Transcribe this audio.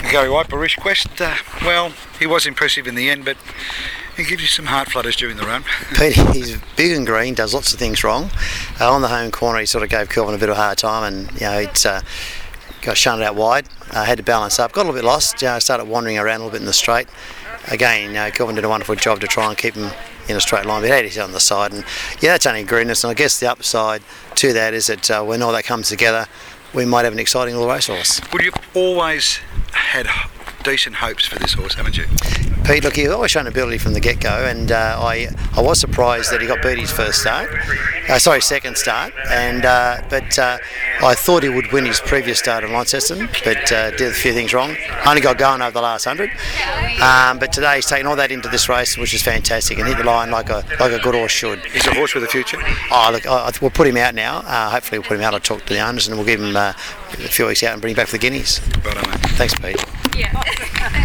Gary White, Barish Quest. Well, he was impressive in the end, but he gives you some heart flutters during the run. Pete, he's big and green, does lots of things wrong. On the home corner, he sort of gave Kelvin a bit of a hard time, and it's got shunted out wide. Had to balance up, got a little bit lost. Started wandering around a little bit in the straight. Again, Kelvin did a wonderful job to try and keep him in a straight line, but he had his on the side, and that's only greenness. And I guess the upside to that is that when all that comes together, we might have an exciting little racehorse. Well, you've always had decent hopes for this horse, haven't you? Pete, look, he's always shown ability from the get-go, and I was surprised that he got beat his second start, and but I thought he would win his previous start in Launceston, but did a few things wrong. Only got going over the last 100, but today he's taken all that into this race, which is fantastic, and hit the line like a good horse should. He's a horse with a future. Oh, look, we'll put him out now. Hopefully we'll put him out. I'll talk to the owners, and we'll give him a few weeks out and bring him back for the guineas. Well done, mate. Thanks, Pete. Yeah.